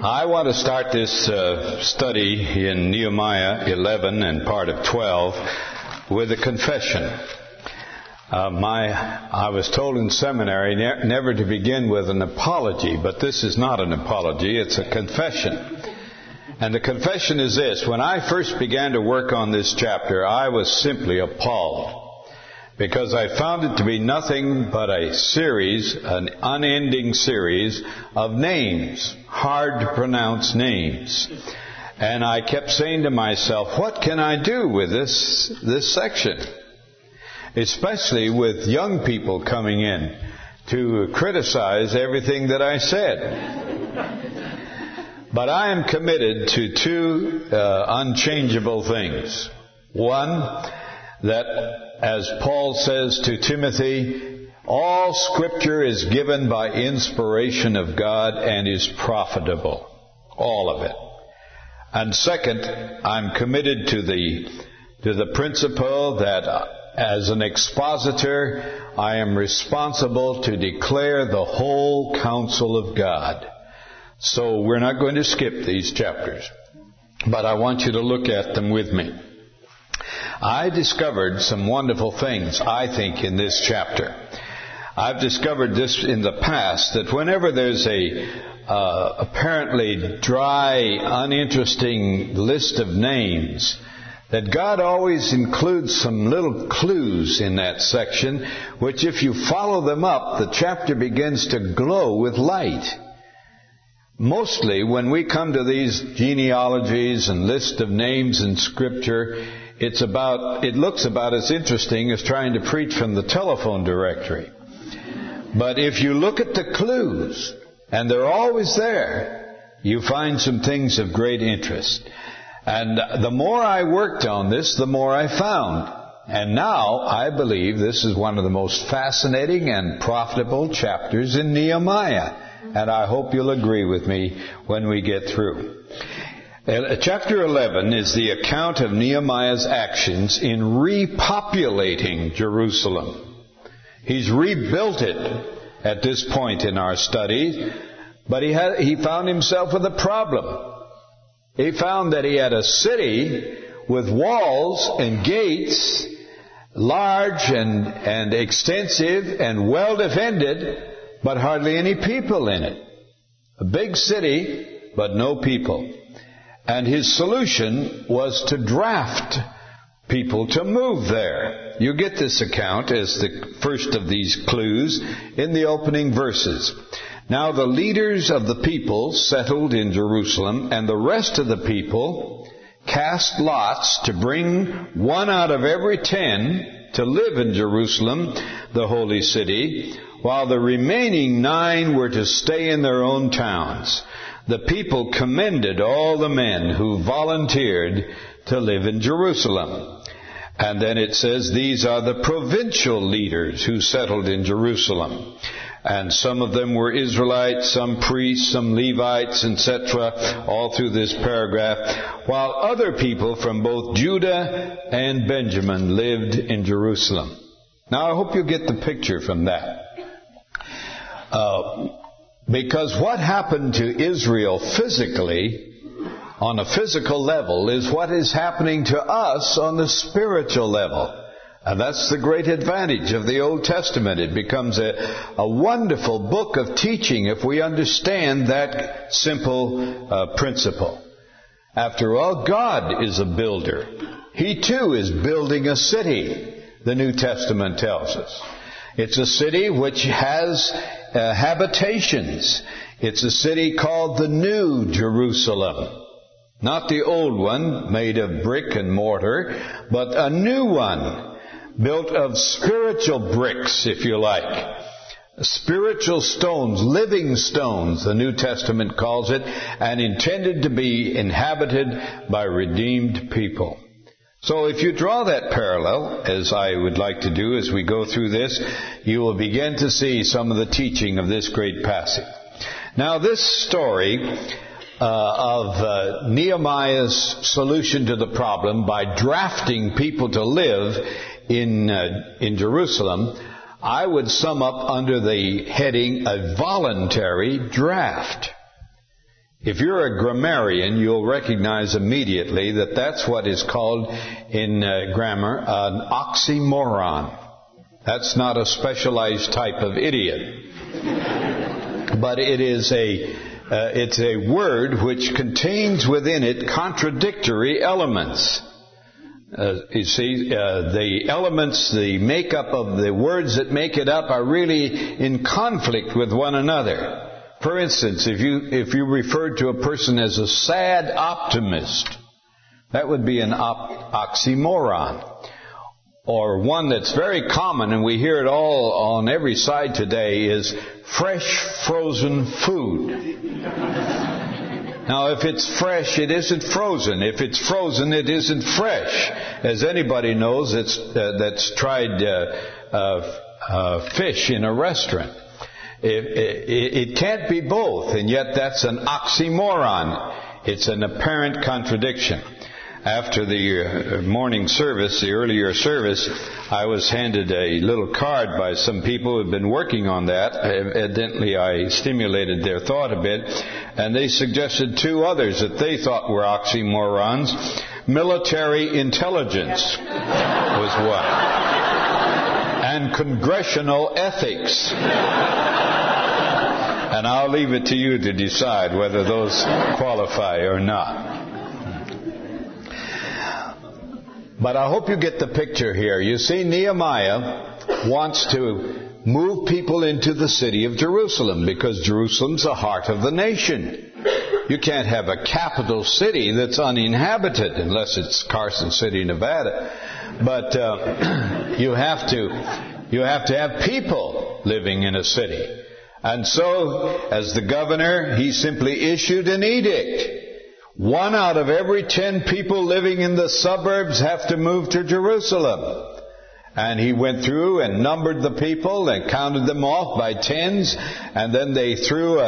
I want to start this study in Nehemiah 11 and part of 12 with a confession. I was told in seminary never to begin with an apology, but this is not an apology, it's a confession. And the confession is this: when I first began to work on this chapter, I was simply appalled, because I found it to be nothing but a series, an unending series of names, hard to pronounce names. And I kept saying to myself, what can I do with this section? Especially with young people coming in to criticize everything that I said. But I am committed to two unchangeable things. One, that as Paul says to Timothy, all Scripture is given by inspiration of God and is profitable. All of it. And second, I'm committed to the principle that as an expositor, I am responsible to declare the whole counsel of God. So we're not going to skip these chapters, but I want you to look at them with me. I discovered some wonderful things, I think, in this chapter. I've discovered this in the past, that whenever there's a apparently dry, uninteresting list of names, that God always includes some little clues in that section, which if you follow them up, the chapter begins to glow with light. Mostly, when we come to these genealogies and list of names in Scripture, it looks about as interesting as trying to preach from the telephone directory. But if you look at the clues, and they're always there, you find some things of great interest. And the more I worked on this, the more I found. And now I believe this is one of the most fascinating and profitable chapters in Nehemiah. And I hope you'll agree with me when we get through. Chapter 11 is the account of Nehemiah's actions in repopulating Jerusalem. He's rebuilt it at this point in our study, but he found himself with a problem. He found that he had a city with walls and gates, large and extensive and well defended, but hardly any people in it. A big city, but no people. And his solution was to draft people to move there. You get this account as the first of these clues in the opening verses. Now the leaders of the people settled in Jerusalem, and the rest of the people cast lots to bring one out of every 10 to live in Jerusalem, the holy city, while the remaining 9 were to stay in their own towns. The people commended all the men who volunteered to live in Jerusalem. And then it says, these are the provincial leaders who settled in Jerusalem. And some of them were Israelites, some priests, some Levites, etc., all through this paragraph, while other people from both Judah and Benjamin lived in Jerusalem. Now I hope you get the picture from that. Because what happened to Israel physically, on a physical level, is what is happening to us on the spiritual level. And that's the great advantage of the Old Testament. It becomes a wonderful book of teaching if we understand that simple principle. After all, God is a builder. He too is building a city, the New Testament tells us. It's a city which has habitations. It's a city called the New Jerusalem. Not the old one, made of brick and mortar, but a new one, built of spiritual bricks, if you like. Spiritual stones, living stones, the New Testament calls it, and intended to be inhabited by redeemed people. So if you draw that parallel, as I would like to do as we go through this, you will begin to see some of the teaching of this great passage. Now this story of Nehemiah's solution to the problem by drafting people to live in Jerusalem, I would sum up under the heading, a voluntary draft. If you're a grammarian, you'll recognize immediately that that's what is called in grammar an oxymoron. That's not a specialized type of idiot. But it is it's a word which contains within it contradictory elements. You see, the elements, the makeup of the words that make it up are really in conflict with one another. For instance, if you referred to a person as a sad optimist, that would be an oxymoron. Or one that's very common, and we hear it all on every side today, is fresh frozen food. Now, if it's fresh, it isn't frozen. If it's frozen, it isn't fresh. As anybody knows that's tried fish in a restaurant. It can't be both, and yet that's an oxymoron. It's an apparent contradiction. After the morning service, the earlier service, I was handed a little card by some people who had been working on that. Evidently, I stimulated their thought a bit, and they suggested two others that they thought were oxymorons. Military intelligence was one, and congressional ethics. And I'll leave it to you to decide whether those qualify or not. But I hope you get the picture here. You see, Nehemiah wants to move people into the city of Jerusalem because Jerusalem's the heart of the nation. You can't have a capital city that's uninhabited unless it's Carson City, Nevada. But you have to have people living in a city. And so, as the governor, he simply issued an edict. 1 out of every 10 people living in the suburbs have to move to Jerusalem. And he went through and numbered the people and counted them off by tens. And then they threw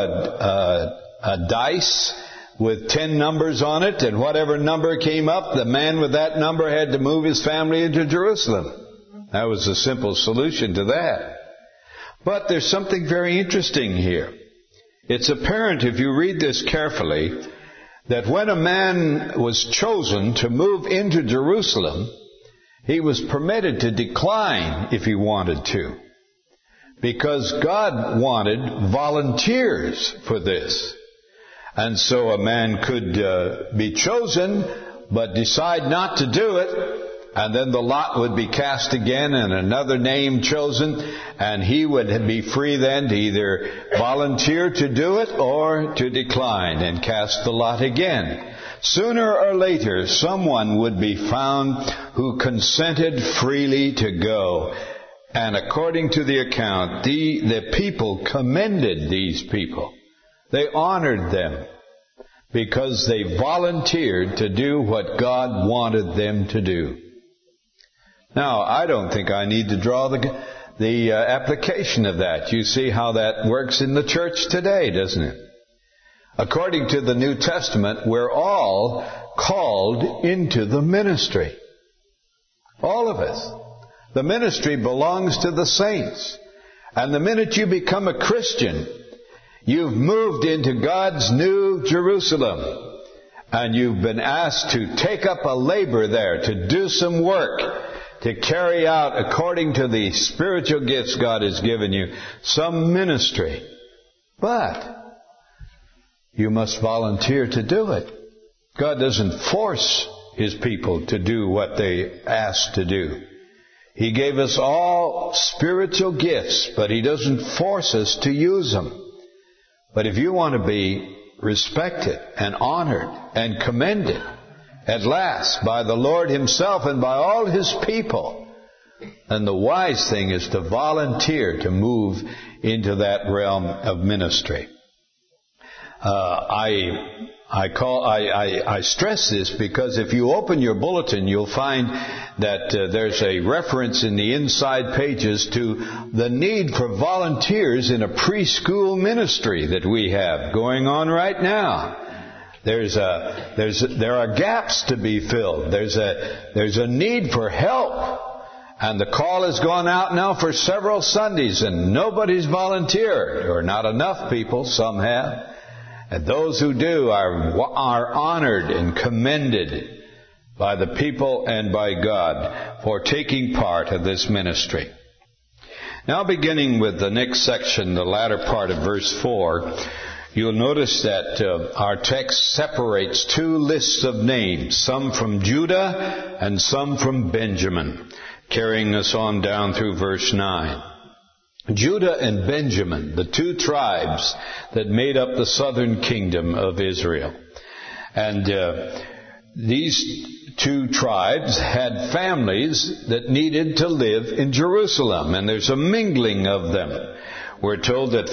a dice with 10 numbers on it. And whatever number came up, the man with that number had to move his family into Jerusalem. That was a simple solution to that. But there's something very interesting here. It's apparent if you read this carefully that when a man was chosen to move into Jerusalem, he was permitted to decline if he wanted to. Because God wanted volunteers for this. And so a man could be chosen, but decide not to do it, and then the lot would be cast again and another name chosen, and he would be free then to either volunteer to do it or to decline and cast the lot again. Sooner or later, someone would be found who consented freely to go. And according to the account, the people commended these people. They honored them because they volunteered to do what God wanted them to do. Now, I don't think I need to draw the application of that. You see how that works in the church today, doesn't it? According to the New Testament, we're all called into the ministry. All of us. The ministry belongs to the saints. And the minute you become a Christian, you've moved into God's new Jerusalem. And you've been asked to take up a labor there, to do some work, to carry out, according to the spiritual gifts God has given you, some ministry. But you must volunteer to do it. God doesn't force His people to do what they ask to do. He gave us all spiritual gifts, but He doesn't force us to use them. But if you want to be respected and honored and commended at last by the Lord Himself and by all His people, then the wise thing is to volunteer to move into that realm of ministry. I stress this because if you open your bulletin, you'll find that there's a reference in the inside pages to the need for volunteers in a preschool ministry that we have going on right now. There are gaps to be filled. There's a need for help. And the call has gone out now for several Sundays and nobody's volunteered, or not enough people, some have. And those who do are honored and commended by the people and by God for taking part of this ministry. Now beginning with the next section, the latter part of verse 4, you'll notice that our text separates two lists of names, some from Judah and some from Benjamin, carrying us on down through verse 9. Judah and Benjamin, the two tribes that made up the southern kingdom of Israel. And these two tribes had families that needed to live in Jerusalem, and there's a mingling of them. We're told that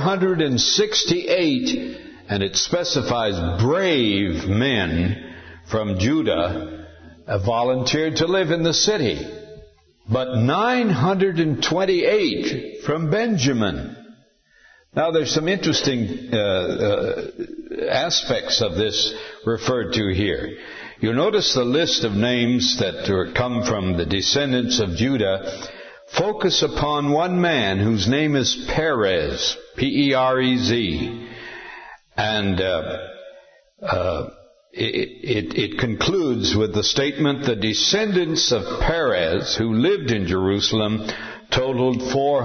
468, and it specifies brave men from Judah, volunteered to live in the city. But 928 from Benjamin. Now there's some interesting aspects of this referred to here. You'll notice the list of names that come from the descendants of Judah focus upon one man whose name is Perez, P-E-R-E-Z. And it concludes with the statement, the descendants of Perez who lived in Jerusalem totaled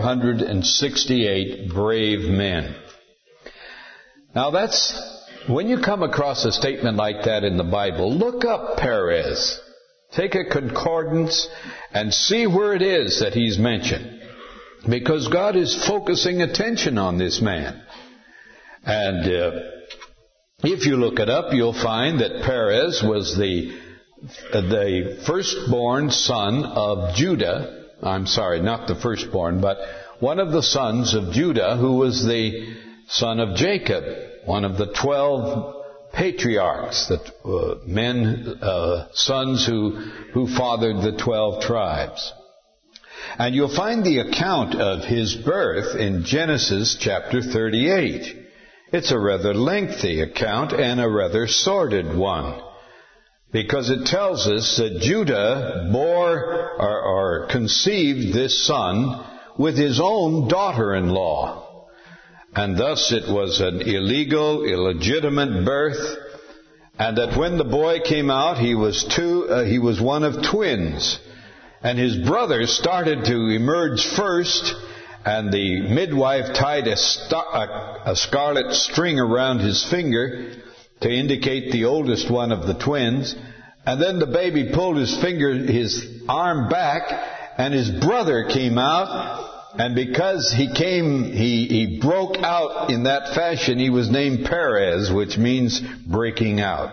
468 brave men. Now when you come across a statement like that in the Bible, look up Perez. Take a concordance and see where it is that he's mentioned. Because God is focusing attention on this man. And if you look it up, you'll find that Perez was the firstborn son of Judah. I'm sorry, not the firstborn, but one of the sons of Judah, who was the son of Jacob, one of the 12 patriarchs, the sons who fathered the 12 tribes. And you'll find the account of his birth in Genesis chapter 38. It's a rather lengthy account and a rather sordid one, because it tells us that Judah bore or conceived this son with his own daughter-in-law. And thus it was an illegal, illegitimate birth, and that when the boy came out, he was one of twins. And his brothers started to emerge first, and the midwife tied a scarlet string around his finger to indicate the oldest one of the twins. And then the baby pulled his arm back, and his brother came out. And because he broke out in that fashion, he was named Perez, which means breaking out.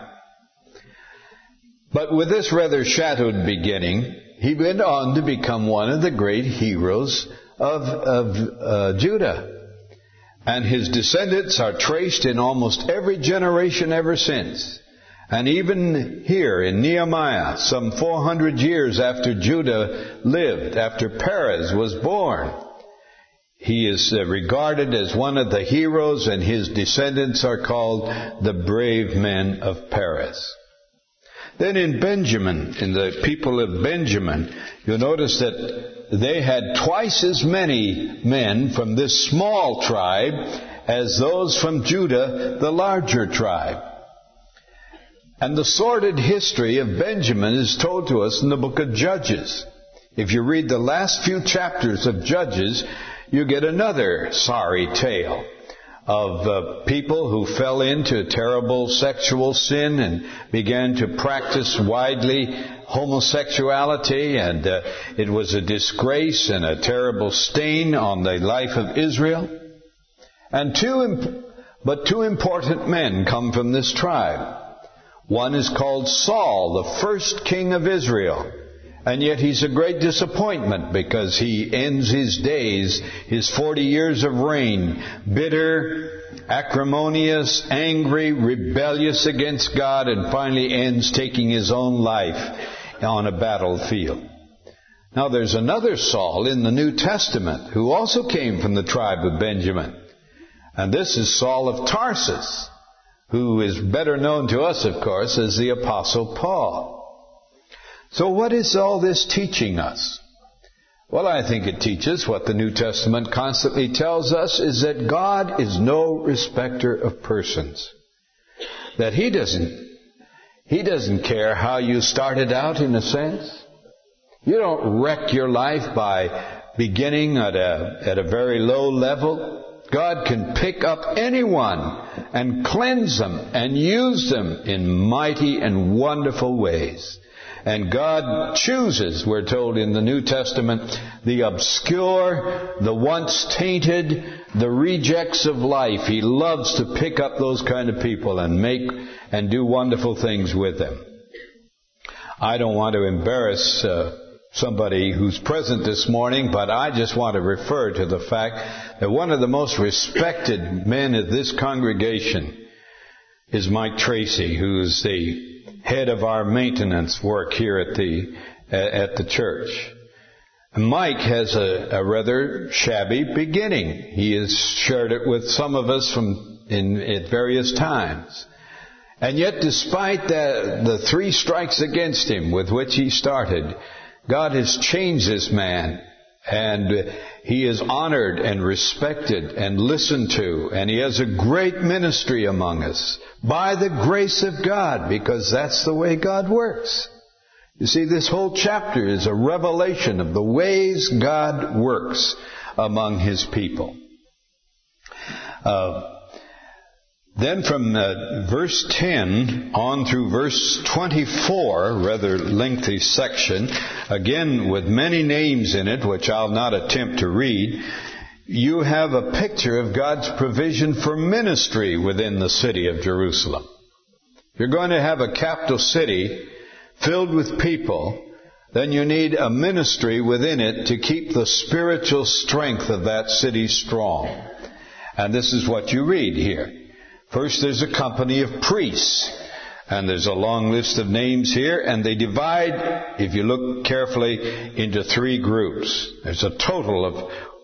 But with this rather shadowed beginning, he went on to become one of the great heroes of Judah. And his descendants are traced in almost every generation ever since. And even here in Nehemiah, some 400 years after Judah lived, after Perez was born, he is regarded as one of the heroes, and his descendants are called the brave men of Perez. Then in Benjamin, in the people of Benjamin, you'll notice that they had twice as many men from this small tribe as those from Judah, the larger tribe. And the sordid history of Benjamin is told to us in the book of Judges. If you read the last few chapters of Judges, you get another sorry tale of people who fell into terrible sexual sin and began to practice widely homosexuality, and it was a disgrace and a terrible stain on the life of Israel. And two important men come from this tribe. One is called Saul, the first king of Israel. And yet he's a great disappointment, because he ends his days, his 40 years of reign, bitter, acrimonious, angry, rebellious against God, and finally ends taking his own life on a battlefield. Now there's another Saul in the New Testament who also came from the tribe of Benjamin. And this is Saul of Tarsus, who is better known to us, of course, as the Apostle Paul. So what is all this teaching us? Well, I think it teaches what the New Testament constantly tells us, is that God is no respecter of persons. That He doesn't care how you started out, in a sense. You don't wreck your life by beginning at a very low level. God can pick up anyone and cleanse them and use them in mighty and wonderful ways. And God chooses, we're told in the New Testament, the obscure, the once tainted, the rejects of life. He loves to pick up those kind of people and make and do wonderful things with them. I don't want to embarrass somebody who's present this morning, but I just want to refer to the fact that one of the most respected men of this congregation is Mike Tracy, who's the head of our maintenance work here at the church. And Mike has a rather shabby beginning. He has shared it with some of us at various times. And yet, despite the 3 strikes against him with which he started, God has changed this man, and he is honored and respected and listened to, and he has a great ministry among us by the grace of God, because that's the way God works. You see, this whole chapter is a revelation of the ways God works among His people. Then from verse 10 on through verse 24, rather lengthy section, again with many names in it, which I'll not attempt to read, you have a picture of God's provision for ministry within the city of Jerusalem. If you're going to have a capital city filled with people, then you need a ministry within it to keep the spiritual strength of that city strong. And this is what you read here. First, there's a company of priests, and there's a long list of names here, and they divide, if you look carefully, into 3 groups. There's a total of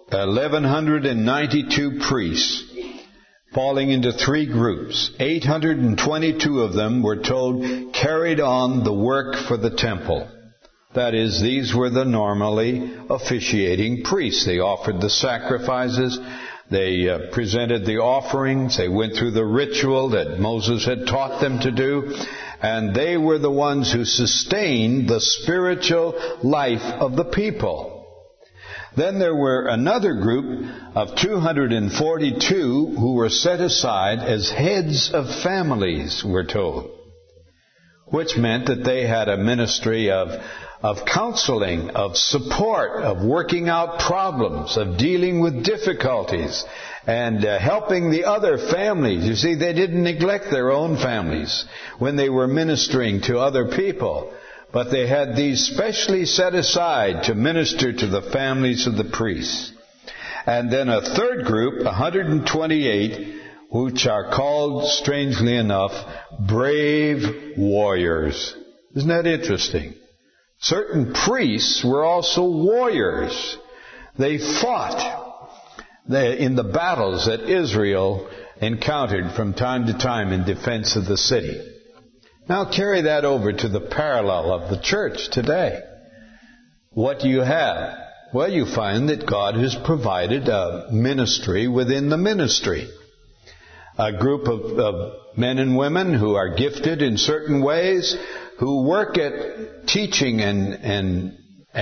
1,192 priests, falling into 3 groups. 822 of them, we're told, carried on the work for the temple. That is, these were the normally officiating priests. They offered the sacrifices. They presented the offerings. They went through the ritual that Moses had taught them to do. And they were the ones who sustained the spiritual life of the people. Then there were another group of 242 who were set aside as heads of families, we're told. Which meant that they had a ministry of counseling, of support, of working out problems, of dealing with difficulties, and helping the other families. You see, they didn't neglect their own families when they were ministering to other people, but they had these specially set aside to minister to the families of the priests. And then a third group, 128, which are called, strangely enough, brave warriors. Isn't that interesting? Certain priests were also warriors. They fought in the battles that Israel encountered from time to time in defense of the city. Now carry that over to the parallel of the church today. What do you have? Well, you find that God has provided a ministry within the ministry. A group of men and women who are gifted in certain ways, who work at teaching and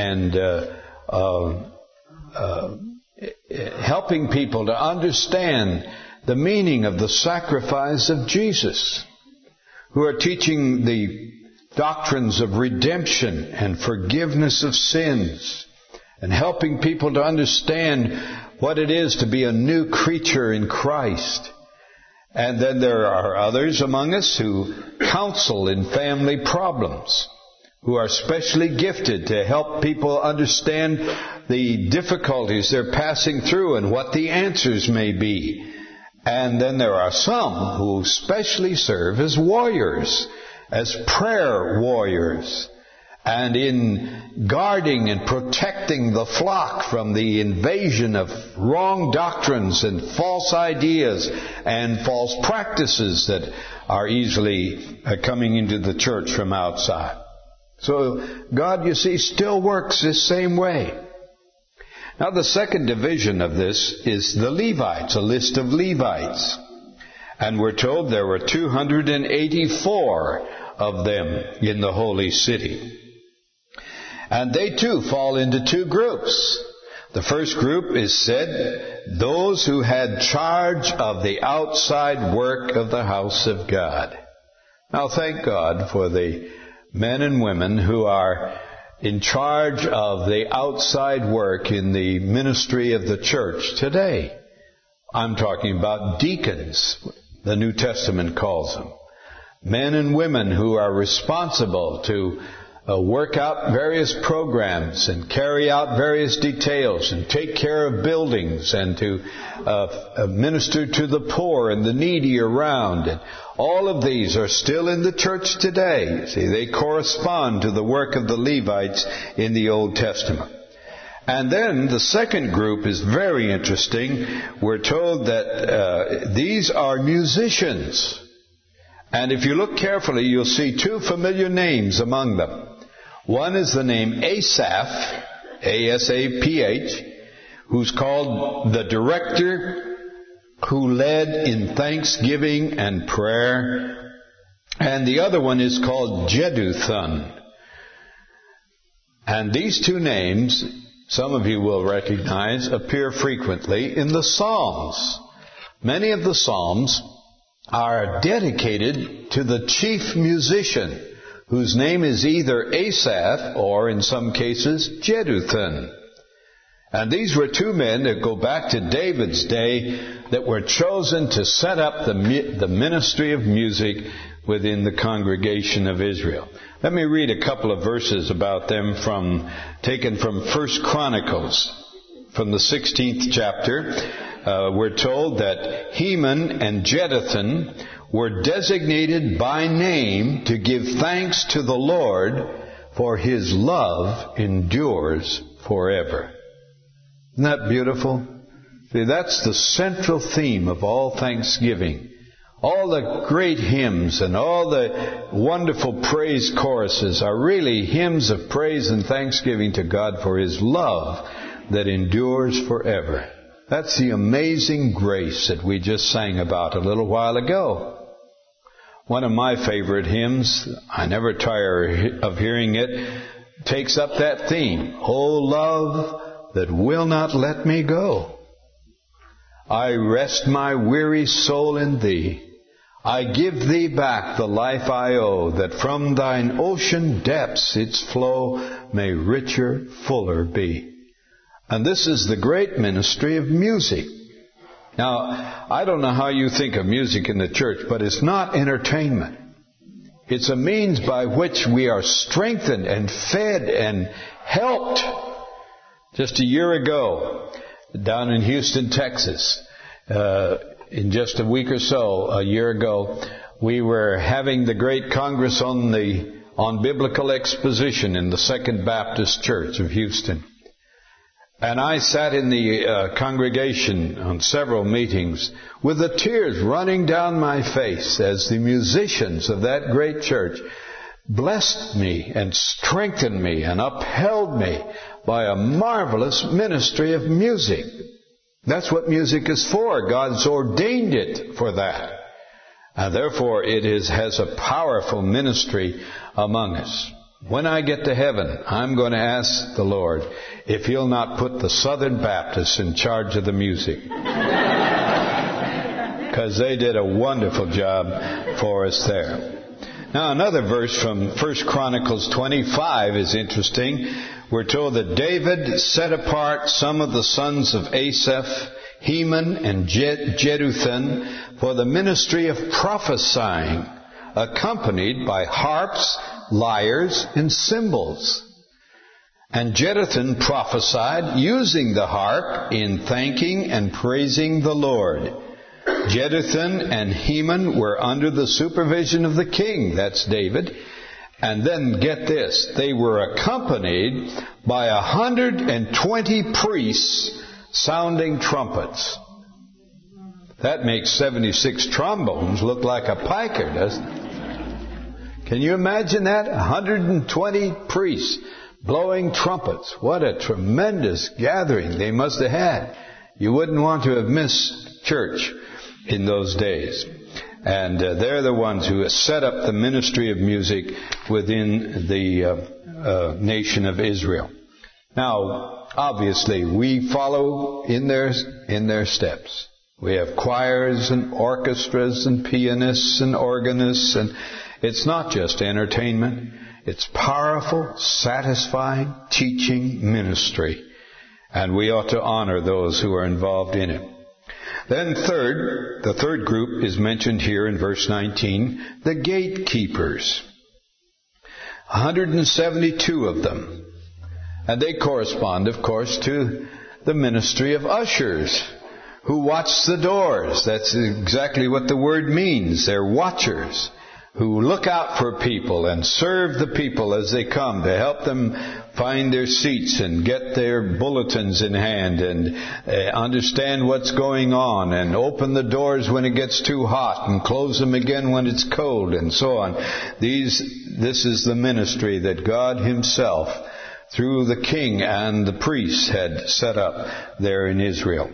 helping people to understand the meaning of the sacrifice of Jesus, who are teaching the doctrines of redemption and forgiveness of sins, and helping people to understand what it is to be a new creature in Christ. And then there are others among us who counsel in family problems, who are specially gifted to help people understand the difficulties they're passing through and what the answers may be. And then there are some who specially serve as warriors, as prayer warriors, and in guarding and protecting the flock from the invasion of wrong doctrines and false ideas and false practices that are easily coming into the church from outside. So God, you see, still works this same way. Now the second division of this is the Levites, a list of Levites. And we're told there were 284 of them in the holy city. And they too fall into two groups. The first group is said, those who had charge of the outside work of the house of God. Now thank God for the men and women who are in charge of the outside work in the ministry of the church today. I'm talking about deacons, the New Testament calls them. Men and women who are responsible to work out various programs and carry out various details and take care of buildings and to minister to the poor and the needy around. And all of these are still in the church today. See, they correspond to the work of the Levites in the Old Testament. And then the second group is very interesting. We're told that these are musicians. And if you look carefully, you'll see two familiar names among them. One is the name Asaph, A-S-A-P-H, who's called the director who led in thanksgiving and prayer. And the other one is called Jeduthun. And these two names, some of you will recognize, appear frequently in the Psalms. Many of the Psalms are dedicated to the chief musician, whose name is either Asaph or, in some cases, Jeduthun. And these were two men that go back to David's day that were chosen to set up the ministry of music within the congregation of Israel. Let me read a couple of verses about them taken from 1 Chronicles, from the 16th chapter. We're told that Heman and Jeduthun were designated by name to give thanks to the Lord, for His love endures forever. Isn't that beautiful? See, that's the central theme of all thanksgiving. All the great hymns and all the wonderful praise choruses are really hymns of praise and thanksgiving to God for His love that endures forever. That's the amazing grace that we just sang about a little while ago. One of my favorite hymns, I never tire of hearing it, takes up that theme. O love that will not let me go. I rest my weary soul in Thee. I give Thee back the life I owe, that from Thine ocean depths its flow may richer, fuller be. And this is the great ministry of music. Now, I don't know how you think of music in the church, but it's not entertainment. It's a means by which we are strengthened and fed and helped. Just a year ago, down in Houston, Texas, in just a week or so, a year ago, we were having the great Congress on Biblical Exposition in the Second Baptist Church of Houston. And I sat in the congregation on several meetings with the tears running down my face as the musicians of that great church blessed me and strengthened me and upheld me by a marvelous ministry of music. That's what music is for. God's ordained it for that. And therefore it has a powerful ministry among us. When I get to heaven, I'm going to ask the Lord if He'll not put the Southern Baptists in charge of the music. Because they did a wonderful job for us there. Now another verse from 1 Chronicles 25 is interesting. We're told that David set apart some of the sons of Asaph, Heman and Jeduthun, for the ministry of prophesying, accompanied by harps, lyres, and cymbals. And Jeduthun prophesied using the harp in thanking and praising the Lord. Jeduthun and Heman were under the supervision of the king, that's David. And then get this, they were accompanied by 120 priests sounding trumpets. That makes 76 trombones look like a piker, doesn't it? Can you imagine that? 120 priests blowing trumpets. What a tremendous gathering they must have had. You wouldn't want to have missed church in those days. And they're the ones who set up the ministry of music within the nation of Israel. Now, obviously, we follow in their steps. We have choirs and orchestras and pianists and organists, and it's not just entertainment. It's powerful, satisfying, teaching ministry. And we ought to honor those who are involved in it. Then the third group is mentioned here in verse 19, the gatekeepers. 172 of them. And they correspond, of course, to the ministry of ushers who watch the doors. That's exactly what the word means. They're watchers who look out for people and serve the people as they come to help them find their seats and get their bulletins in hand and understand what's going on and open the doors when it gets too hot and close them again when it's cold and so on. This is the ministry that God Himself, through the king and the priests, had set up there in Israel.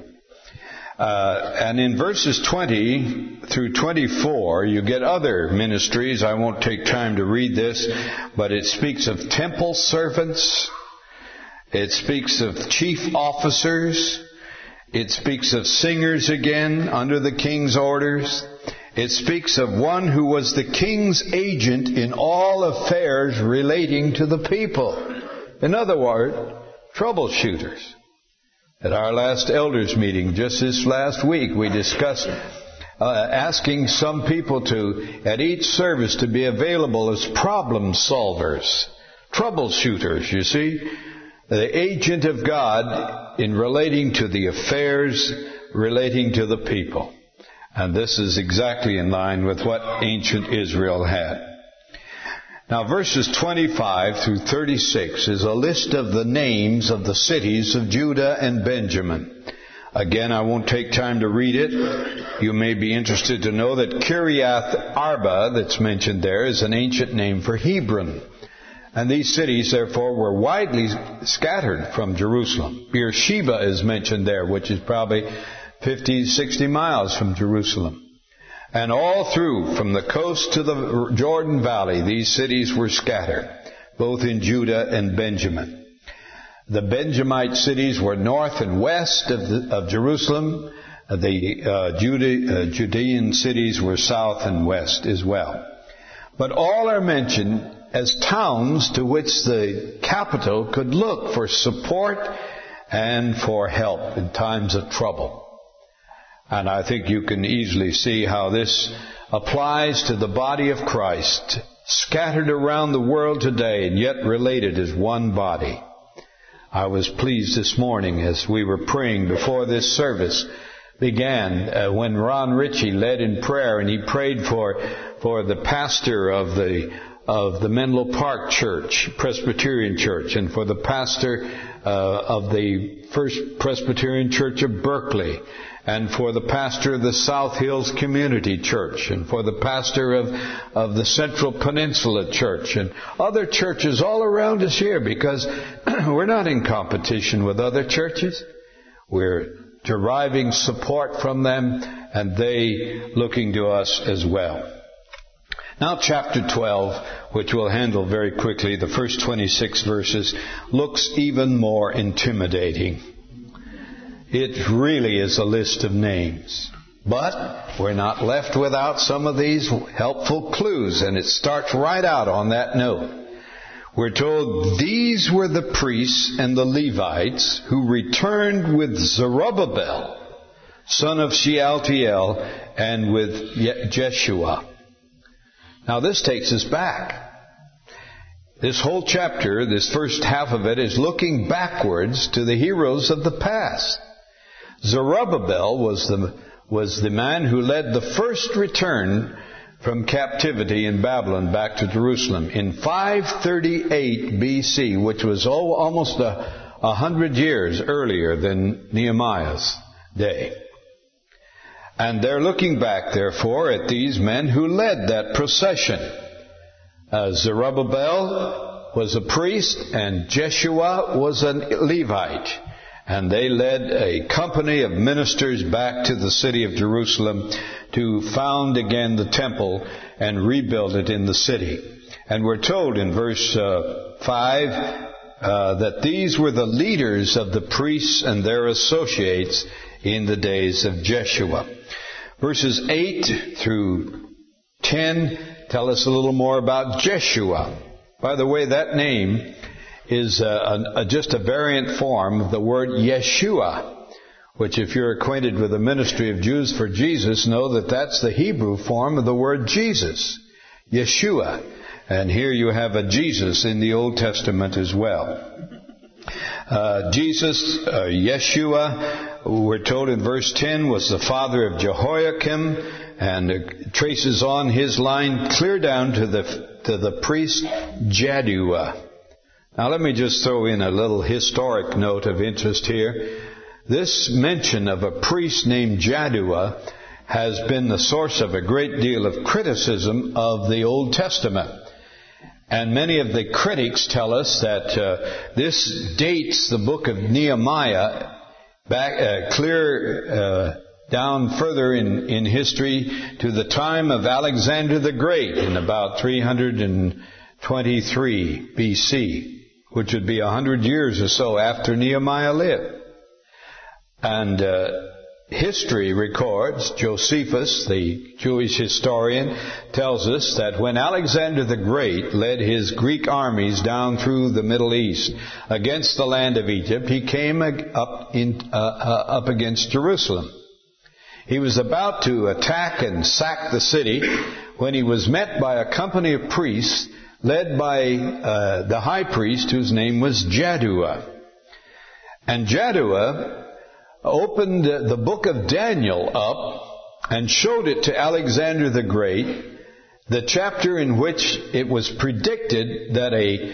And in verses 20 through 24, you get other ministries. I won't take time to read this, but it speaks of temple servants. It speaks of chief officers. It speaks of singers again under the king's orders. It speaks of one who was the king's agent in all affairs relating to the people. In other words, troubleshooters. At our last elders meeting, just this last week, we discussed asking some people at each service to be available as problem solvers, troubleshooters, you see. The agent of God in relating to the affairs relating to the people. And this is exactly in line with what ancient Israel had. Now, verses 25 through 36 is a list of the names of the cities of Judah and Benjamin. Again, I won't take time to read it. You may be interested to know that Kiriath Arba, that's mentioned there, is an ancient name for Hebron. And these cities, therefore, were widely scattered from Jerusalem. Beersheba is mentioned there, which is probably 50, 60 miles from Jerusalem. And all through, from the coast to the Jordan Valley, these cities were scattered, both in Judah and Benjamin. The Benjamite cities were north and west of Jerusalem. The Judean cities were south and west as well. But all are mentioned as towns to which the capital could look for support and for help in times of trouble. And I think you can easily see how this applies to the body of Christ, scattered around the world today and yet related as one body. I was pleased this morning as we were praying before this service began, when Ron Ritchie led in prayer, and he prayed for the pastor of the Menlo Park Church, Presbyterian Church, and for the pastor of the First Presbyterian Church of Berkeley, and for the pastor of the South Hills Community Church, and for the pastor of the Central Peninsula Church, and other churches all around us here, because we're not in competition with other churches. We're deriving support from them, and they looking to us as well. Now chapter 12, which we'll handle very quickly, the first 26 verses, looks even more intimidating. It really is a list of names. But we're not left without some of these helpful clues, and it starts right out on that note. We're told these were the priests and the Levites who returned with Zerubbabel, son of Shealtiel, and with Jeshua. Now this takes us back. This whole chapter, this first half of it, is looking backwards to the heroes of the past. Zerubbabel was the man who led the first return from captivity in Babylon back to Jerusalem in 538 BC, which was almost 100 years earlier than Nehemiah's day. And they're looking back, therefore, at these men who led that procession. Zerubbabel was a priest and Jeshua was a Levite. And they led a company of ministers back to the city of Jerusalem to found again the temple and rebuild it in the city. And we're told in verse 5 that these were the leaders of the priests and their associates in the days of Jeshua. Verses 8 through 10 tell us a little more about Jeshua. By the way, that name is just a variant form of the word Yeshua, which if you're acquainted with the ministry of Jews for Jesus, know that that's the Hebrew form of the word Jesus, Yeshua. And here you have a Jesus in the Old Testament as well. Jesus, Yeshua, we're told in verse 10, was the father of Jehoiakim, and it traces on his line clear down to the priest Jaddua. Now let me just throw in a little historic note of interest here. This mention of a priest named Jaddua has been the source of a great deal of criticism of the Old Testament. And many of the critics tell us that this dates the book of Nehemiah back clear down further in history to the time of Alexander the Great in about 323 BC. Which would be 100 years or so after Nehemiah lived. And history records, Josephus, the Jewish historian, tells us that when Alexander the Great led his Greek armies down through the Middle East against the land of Egypt, he came up against Jerusalem. He was about to attack and sack the city when he was met by a company of priests led by the high priest whose name was Jaddua. And Jaddua opened the book of Daniel up and showed it to Alexander the Great, the chapter in which it was predicted that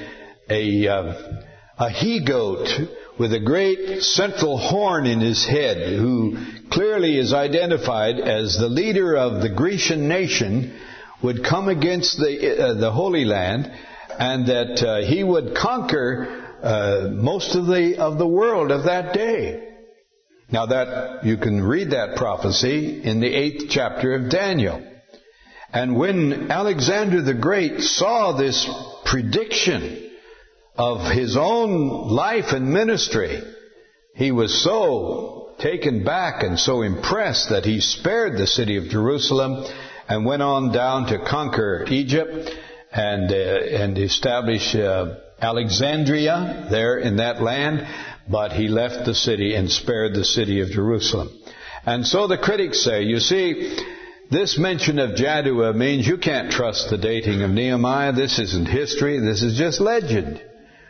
a he-goat with a great central horn in his head, who clearly is identified as the leader of the Grecian nation, would come against the Holy Land, and that he would conquer most of the world of that day. Now that you can read that prophecy in the 8th chapter of Daniel. And when Alexander the Great saw this prediction of his own life and ministry, he was so taken back and so impressed that he spared the city of Jerusalem and went on down to conquer Egypt and establish Alexandria there in that land, but he left the city and spared the city of Jerusalem. And so the critics say, you see, this mention of Jaddua means you can't trust the dating of Nehemiah. This isn't history. This is just legend.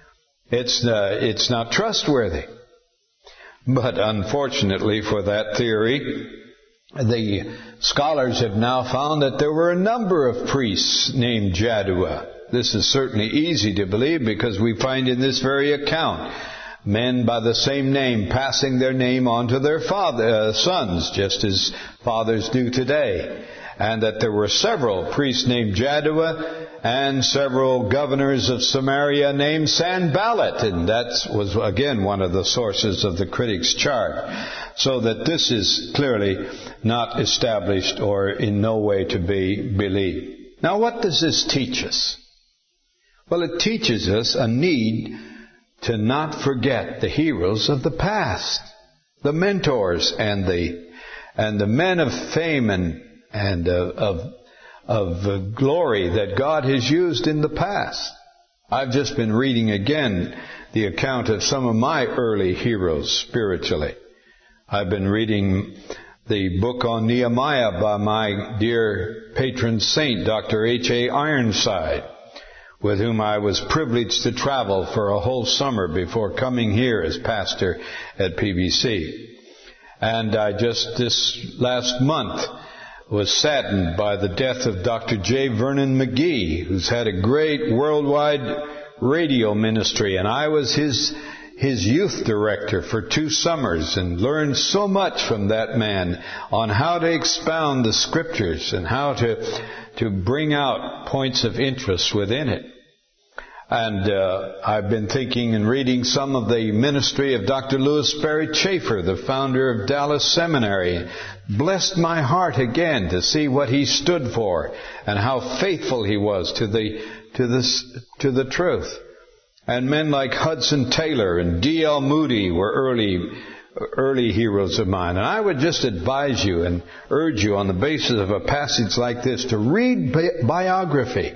It's not trustworthy. But unfortunately for that theory, the scholars have now found that there were a number of priests named Jaddua. This is certainly easy to believe because we find in this very account men by the same name passing their name on to their sons, just as fathers do today. And that there were several priests named Jaddua and several governors of Samaria named Sanballat. And that was again one of the sources of the critics' charge. So that this is clearly not established or in no way to be believed. Now what does this teach us? Well, it teaches us a need to not forget the heroes of the past, the mentors and the men of fame and of glory that God has used in the past. I've just been reading again the account of some of my early heroes spiritually. I've been reading the book on Nehemiah by my dear patron saint, Dr. H.A. Ironside, with whom I was privileged to travel for a whole summer before coming here as pastor at PBC. And I just this last month was saddened by the death of Dr. J. Vernon McGee, who's had a great worldwide radio ministry, and I was his youth director for 2 summers and learned so much from that man on how to expound the scriptures and how to bring out points of interest within it. And I've been thinking and reading some of the ministry of Dr. Lewis Sperry Chafer, the founder of Dallas Seminary. Blessed my heart again to see what he stood for and how faithful he was to the truth. And men like Hudson Taylor and D.L. Moody were early heroes of mine. And I would just advise you and urge you on the basis of a passage like this to read biography.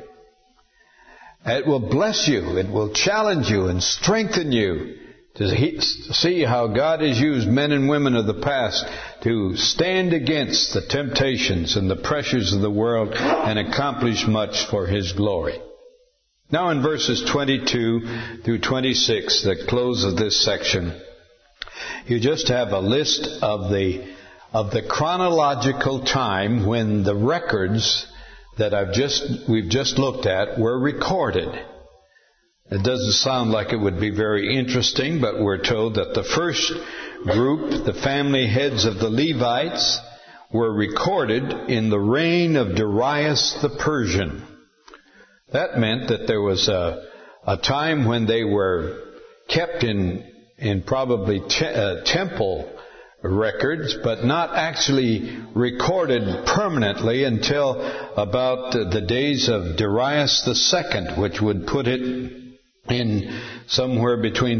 It will bless you. It will challenge you and strengthen you to see how God has used men and women of the past to stand against the temptations and the pressures of the world and accomplish much for His glory. Now in verses 22 through 26, the close of this section, you just have a list of the chronological time when the records that we've just looked at were recorded. It doesn't sound like it would be very interesting, but we're told that the first group, the family heads of the Levites, were recorded in the reign of Darius the Persian. That meant that there was a time when they were kept in probably temple records, but not actually recorded permanently until about the days of Darius II, which would put it in somewhere between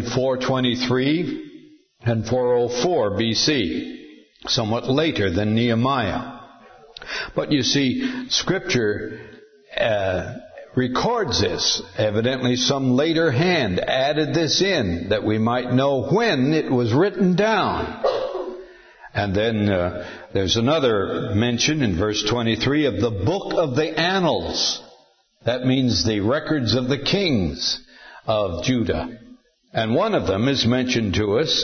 423 and 404 BC, somewhat later than Nehemiah. But you see, Scripture records this. Evidently some later hand added this in that we might know when it was written down. And then there's another mention in verse 23 of the book of the annals. That means the records of the kings of Judah. And one of them is mentioned to us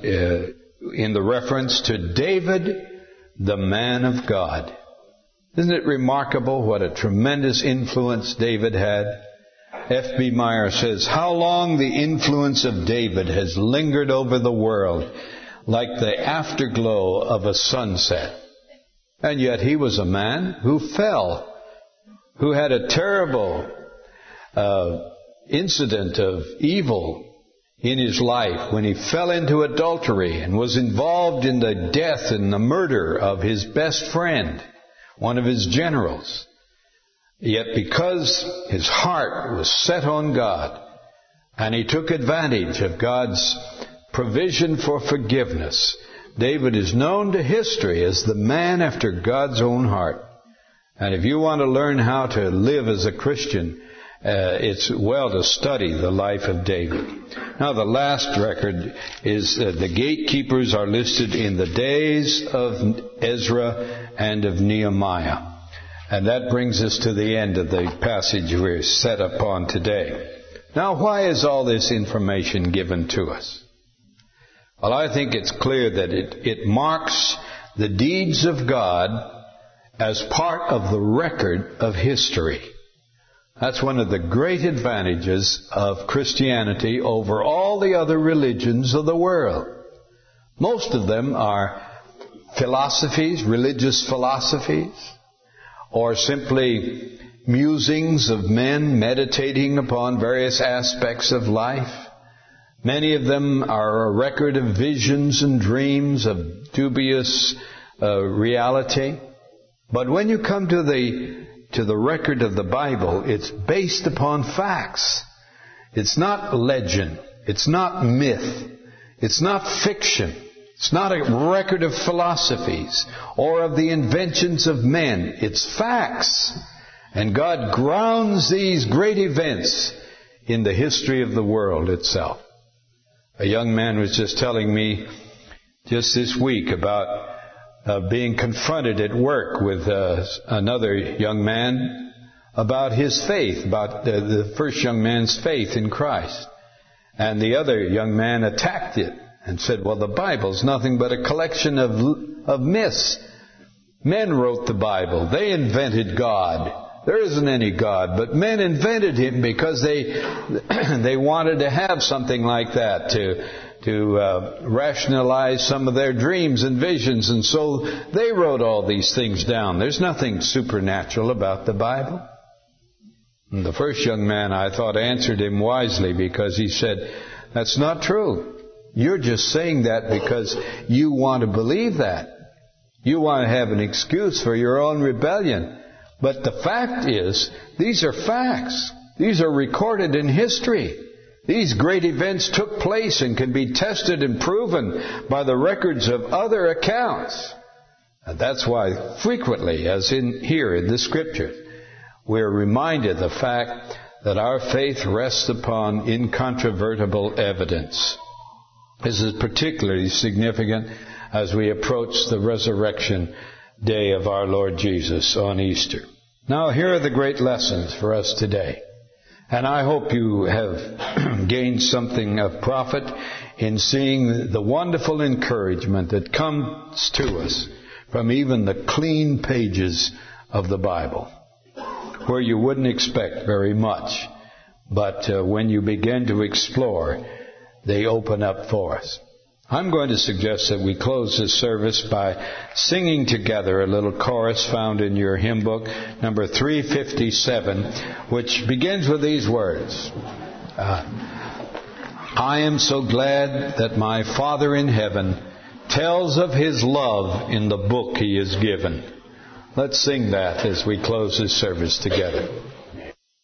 in the reference to David, the man of God. Isn't it remarkable what a tremendous influence David had? F.B. Meyer says, how long the influence of David has lingered over the world, like the afterglow of a sunset. And yet he was a man who fell, who had a terrible incident of evil in his life when he fell into adultery and was involved in the death and the murder of his best friend, one of his generals. Yet because his heart was set on God and he took advantage of God's provision for forgiveness, David is known to history as the man after God's own heart. And if you want to learn how to live as a Christian, it's well to study the life of David. Now the last record is the gatekeepers are listed in the days of Ezra and of Nehemiah. And that brings us to the end of the passage we're set upon today. Now why is all this information given to us? Well, I think it's clear that it marks the deeds of God as part of the record of history. That's one of the great advantages of Christianity over all the other religions of the world. Most of them are philosophies, religious philosophies, or simply musings of men meditating upon various aspects of life. Many of them are a record of visions and dreams of dubious reality. But when you come to the record of the Bible, it's based upon facts. It's not legend. It's not myth. It's not fiction. It's not a record of philosophies or of the inventions of men. It's facts. And God grounds these great events in the history of the world itself. A young man was just telling me just this week about being confronted at work with another young man about his faith, about the first young man's faith in Christ. And the other young man attacked it and said, well, the Bible's nothing but a collection of myths. Men wrote the Bible. They invented God. There isn't any God, but men invented Him because they wanted to have something like that to rationalize some of their dreams and visions, and so they wrote all these things down. There's nothing supernatural about the Bible. And the first young man, I thought, answered him wisely, because he said, that's not true. You're just saying that because you want to believe that. You want to have an excuse for your own rebellion. But the fact is, these are facts. These are recorded in history. These great events took place and can be tested and proven by the records of other accounts. And that's why frequently, as in here in the Scripture, we're reminded the fact that our faith rests upon incontrovertible evidence. This is particularly significant as we approach the resurrection day of our Lord Jesus on Easter. Now, here are the great lessons for us today. And I hope you have gained something of profit in seeing the wonderful encouragement that comes to us from even the clean pages of the Bible, where you wouldn't expect very much. But when you begin to explore, they open up for us. I'm going to suggest that we close this service by singing together a little chorus found in your hymn book, number 357, which begins with these words. I am so glad that my Father in heaven tells of His love in the book He has given. Let's sing that as we close this service together.